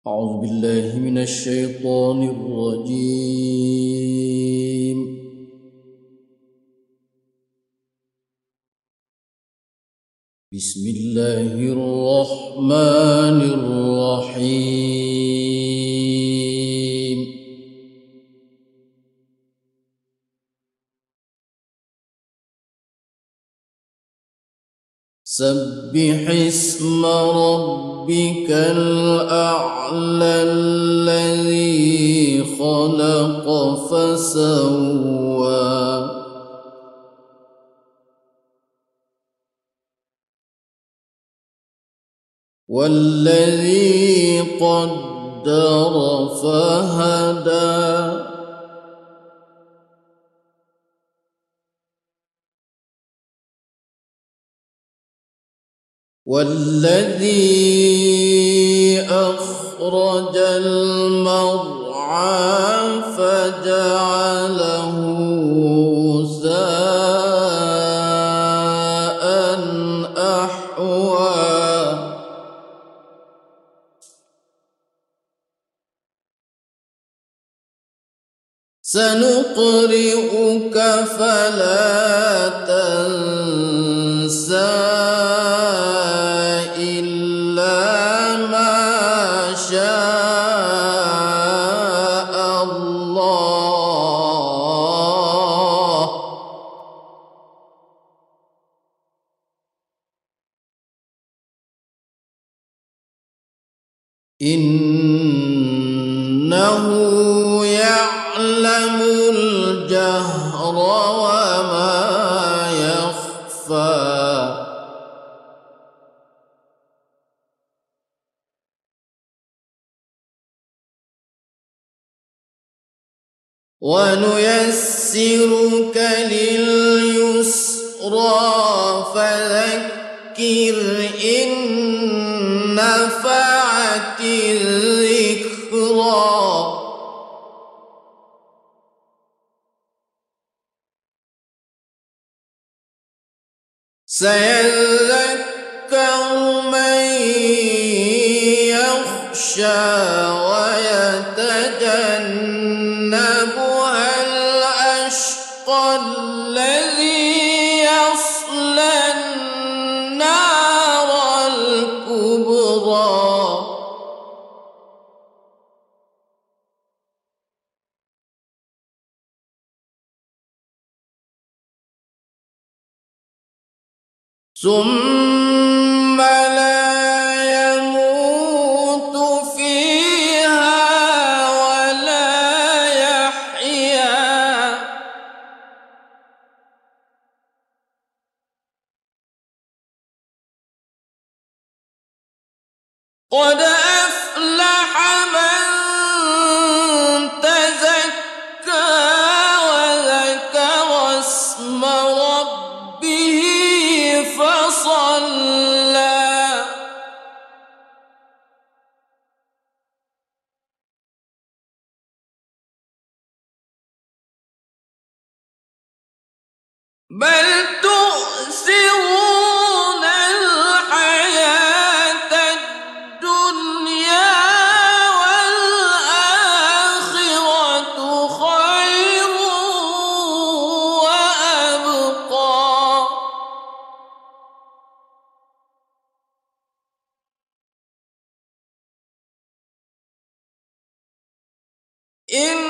أعوذ بالله من الشيطان الرجيم. بسم الله الرحمن الرحيم. سبح اسم ربك الأعلى الذي خلق فسوى والذي قدر فهدى والذي أخرج المرعى فجعله غثاء أحوى سنقرئك فلا تنسى إلا ما شاء الله إنه يعلم الجهر وما يخفى ونيسرك لليسرى فذكر إن نفعت الذكرى سيذكر من يخشى ويتجنبها الأشقى الذي يصلى النار الكبرى ثم لا يموت فيها ولا يحيا قد أفلح من تزكى وذكر اسم ربه فصلى بل تؤثرون الحياة الدنيا والآخرة خير وأبقى إن